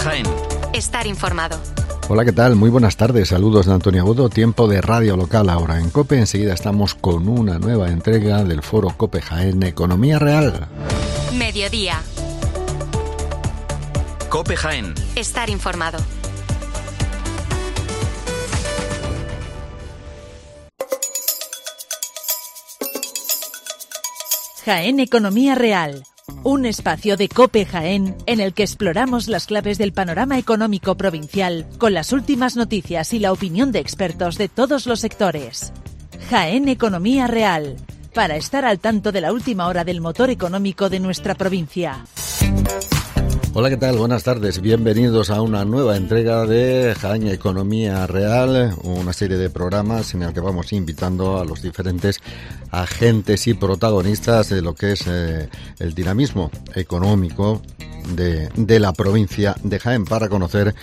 Jaén. Estar informado. Hola, ¿qué tal? Muy buenas tardes. Saludos de Antonio Agudo. Tiempo de radio local ahora en COPE. Enseguida estamos con una nueva entrega del foro COPE Jaén Economía Real. Mediodía. COPE Jaén. Estar informado. Jaén Economía Real. Un espacio de COPE Jaén en el que exploramos las claves del panorama económico provincial con las últimas noticias y la opinión de expertos de todos los sectores. Jaén Economía Real, para estar al tanto de la última hora del motor económico de nuestra provincia. Hola, ¿qué tal? Buenas tardes. Bienvenidos a una nueva entrega de Jaén Economía Real, una serie de programas en el que vamos invitando a los diferentes agentes y protagonistas de lo que es el dinamismo económico de la provincia de Jaén para conocer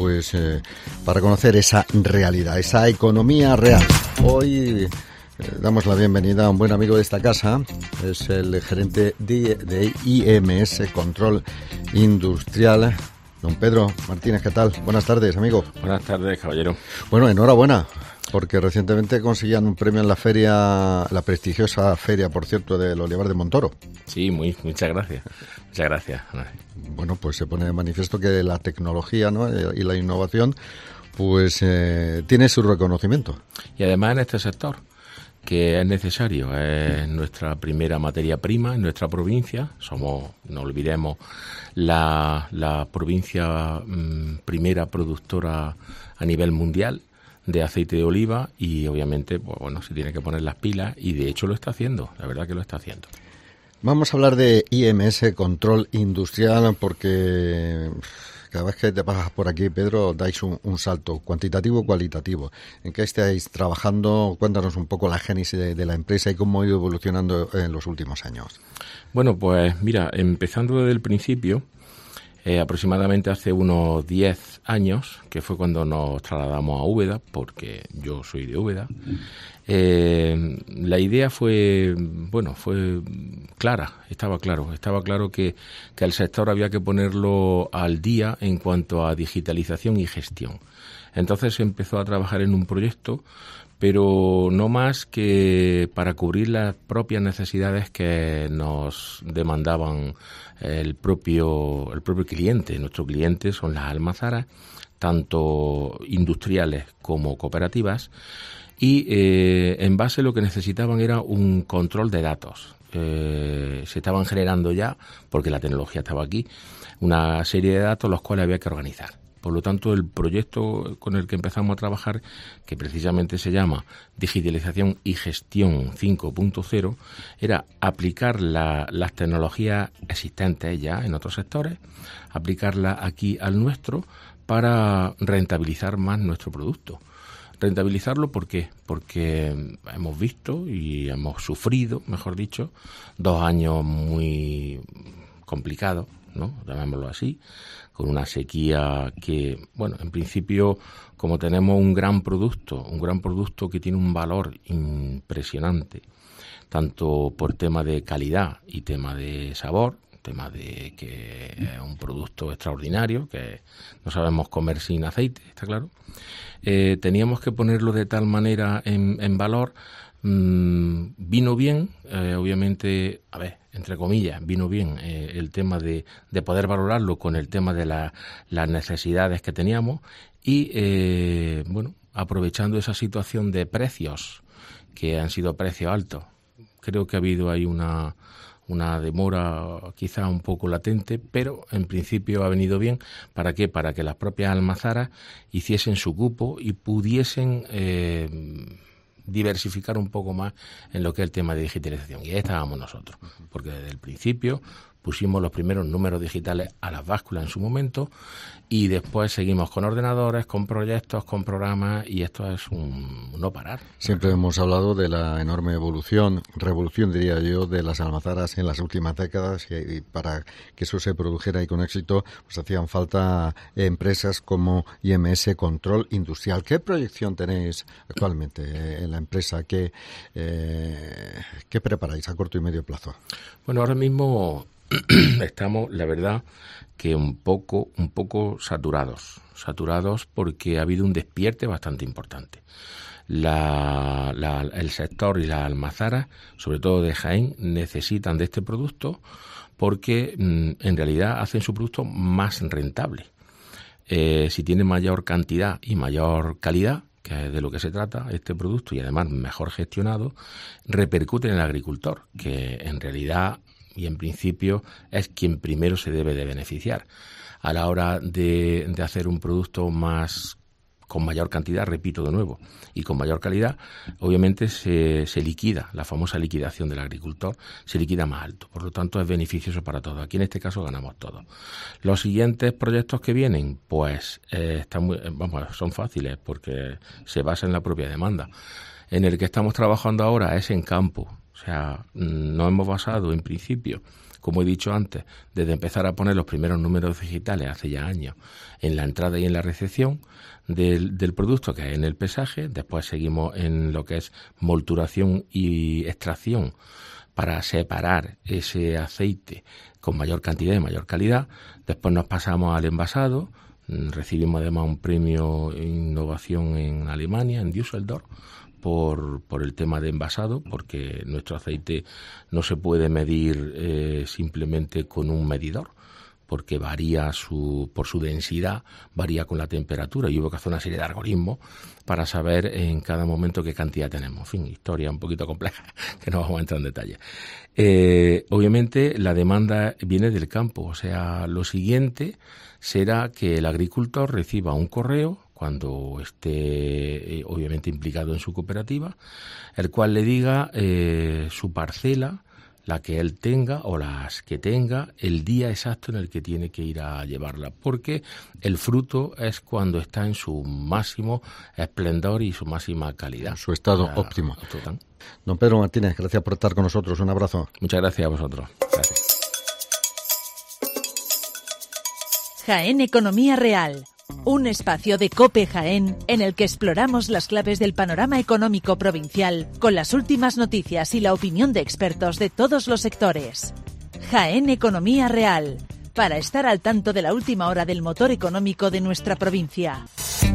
esa realidad, esa economía real. Hoy damos la bienvenida a un buen amigo de esta casa, es el gerente de IMS Control Industrial, don Pedro Martínez. ¿Qué tal? Buenas tardes, amigo. Buenas tardes, caballero. Bueno, enhorabuena, porque recientemente conseguían un premio en la feria, la prestigiosa feria, por cierto, del Olivar de Montoro. Sí, muchas gracias. Muchas gracias. Bueno, pues se pone de manifiesto que la tecnología, ¿no?, y la innovación pues tiene su reconocimiento. Y además en este sector, que es necesario, es nuestra primera materia prima en nuestra provincia. Somos, no olvidemos, la provincia primera productora a nivel mundial de aceite de oliva y obviamente, pues bueno, se tiene que poner las pilas y de hecho lo está haciendo, la verdad que lo está haciendo. Vamos a hablar de IMS Control Industrial porque cada vez que te pasas por aquí, Pedro, dais un salto cuantitativo y cualitativo. ¿En qué estáis trabajando? Cuéntanos un poco la génesis de la empresa y cómo ha ido evolucionando en los últimos años. Bueno, pues mira, empezando desde el principio, aproximadamente hace unos 10 años, que fue cuando nos trasladamos a Úbeda, porque yo soy de Úbeda. La idea fue clara, estaba claro que el sector había que ponerlo al día en cuanto a digitalización y gestión. Entonces se empezó a trabajar en un proyecto, pero no más que para cubrir las propias necesidades que nos demandaban el propio cliente. Nuestro cliente son las almazaras, tanto industriales como cooperativas, y en base lo que necesitaban era un control de datos. Se estaban generando ya, porque la tecnología estaba aquí, una serie de datos los cuales había que organizar. Por lo tanto, el proyecto con el que empezamos a trabajar, que precisamente se llama Digitalización y Gestión 5.0, era aplicar las tecnologías existentes ya en otros sectores, aplicarlas aquí al nuestro para rentabilizar más nuestro producto. Rentabilizarlo, ¿por qué? Porque hemos visto y hemos sufrido, mejor dicho, 2 años muy complicados, ¿no?, llamémoslo así, con una sequía que, bueno, en principio, como tenemos un gran producto que tiene un valor impresionante, tanto por tema de calidad y tema de sabor, tema de que es un producto extraordinario, que no sabemos comer sin aceite, está claro. Teníamos que ponerlo de tal manera en valor. Vino bien, obviamente, entre comillas, vino bien el tema de poder valorarlo con el tema de las necesidades que teníamos y, aprovechando esa situación de precios, que han sido precios altos. Creo que ha habido ahí una demora quizá un poco latente, pero en principio ha venido bien. ¿Para qué? Para que las propias almazaras hiciesen su cupo y pudiesen diversificar un poco más en lo que es el tema de digitalización. Y ahí estábamos nosotros, porque desde el principio pusimos los primeros números digitales a las básculas en su momento y después seguimos con ordenadores, con proyectos, con programas y esto es un no parar. Siempre hemos hablado de la enorme revolución diría yo, de las almazaras en las últimas décadas y para que eso se produjera y con éxito pues hacían falta empresas como IMS Control Industrial. ¿Qué proyección tenéis actualmente en la empresa? ¿Qué preparáis a corto y medio plazo? Bueno, ahora mismo estamos, la verdad, que un poco saturados porque ha habido un despierte bastante importante. El sector y las almazaras, sobre todo de Jaén, necesitan de este producto porque en realidad hacen su producto más rentable. Si tiene mayor cantidad y mayor calidad, que es de lo que se trata este producto, y además mejor gestionado, repercute en el agricultor, que en realidad y en principio es quien primero se debe de beneficiar. A la hora de hacer un producto con mayor cantidad, repito de nuevo, y con mayor calidad, obviamente se liquida, la famosa liquidación del agricultor, se liquida más alto. Por lo tanto, es beneficioso para todos. Aquí en este caso ganamos todos. Los siguientes proyectos que vienen, pues son fáciles porque se basan en la propia demanda. En el que estamos trabajando ahora es en campo. O sea, nos hemos basado en principio, como he dicho antes, desde empezar a poner los primeros números digitales hace ya años en la entrada y en la recepción del producto, que es en el pesaje. Después seguimos en lo que es molturación y extracción para separar ese aceite con mayor cantidad y mayor calidad. Después nos pasamos al envasado. Recibimos además un premio innovación en Alemania, en Düsseldorf, por el tema de envasado, porque nuestro aceite no se puede medir simplemente con un medidor, porque varía por su densidad, varía con la temperatura, y hubo que hacer una serie de algoritmos para saber en cada momento qué cantidad tenemos. En fin, historia un poquito compleja, que no vamos a entrar en detalle. Obviamente la demanda viene del campo, o sea, lo siguiente será que el agricultor reciba un correo cuando esté obviamente implicado en su cooperativa, el cual le diga su parcela, la que él tenga o las que tenga, el día exacto en el que tiene que ir a llevarla, porque el fruto es cuando está en su máximo esplendor y su máxima calidad. Su estado óptimo. Total. Don Pedro Martínez, gracias por estar con nosotros. Un abrazo. Muchas gracias a vosotros. Gracias. Jaén Economía Real. Un espacio de COPE Jaén en el que exploramos las claves del panorama económico provincial con las últimas noticias y la opinión de expertos de todos los sectores. Jaén Economía Real, para estar al tanto de la última hora del motor económico de nuestra provincia.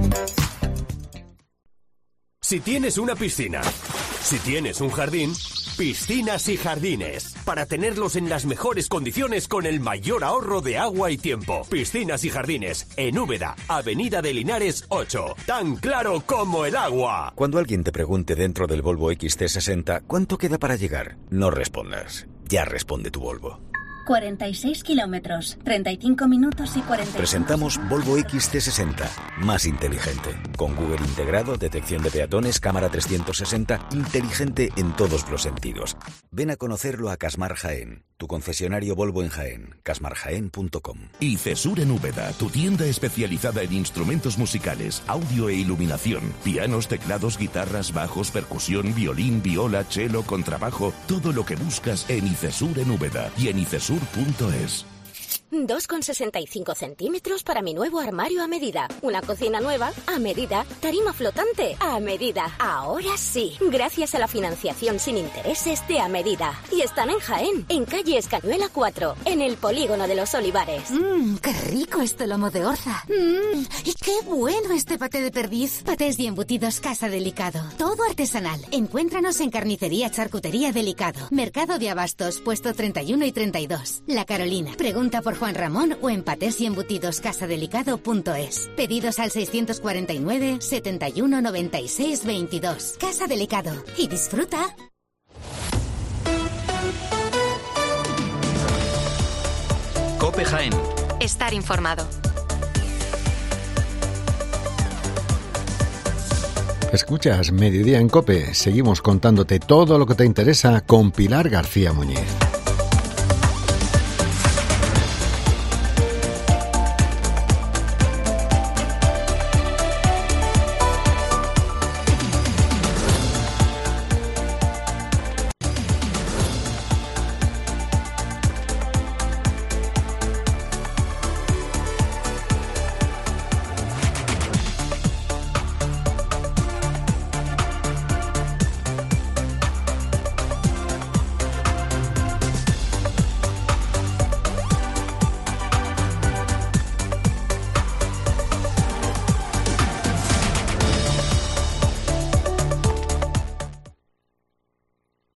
Si tienes una piscina, si tienes un jardín, Piscinas y Jardines, para tenerlos en las mejores condiciones con el mayor ahorro de agua y tiempo. Piscinas y Jardines, en Úbeda, Avenida de Linares 8, tan claro como el agua. Cuando alguien te pregunte dentro del Volvo XC60 ¿cuánto queda para llegar? No respondas, ya responde tu Volvo. 46 kilómetros, 35 minutos y 40. Presentamos Volvo XC60, más inteligente. Con Google integrado, detección de peatones, cámara 360, inteligente en todos los sentidos. Ven a conocerlo a Casmar Jaén, tu concesionario Volvo en Jaén, casmarjaén.com. Y Cesur en Úbeda, tu tienda especializada en instrumentos musicales, audio e iluminación, pianos, teclados, guitarras, bajos, percusión, violín, viola, cello, contrabajo, todo lo que buscas en Cesur en Úbeda y en Cesur.es. 2,65 centímetros para mi nuevo armario a medida. Una cocina nueva a medida. Tarima flotante a medida. Ahora sí, gracias a la financiación sin intereses de a medida. Y están en Jaén, en calle Escañuela 4, en el polígono de los Olivares. ¡Qué rico este lomo de orza! ¡Y qué bueno este paté de perdiz! Patés y embutidos Casa Delicado. Todo artesanal. Encuéntranos en Carnicería Charcutería Delicado. Mercado de Abastos, puesto 31 y 32. La Carolina. Pregunta por Juan Ramón o en patesyembutidoscasadelicado.es. Pedidos al 649 71 96 22. Casa Delicado. Y disfruta. COPE Jaén. Estar informado. Escuchas Mediodía en COPE. Seguimos contándote todo lo que te interesa con Pilar García Muñiz.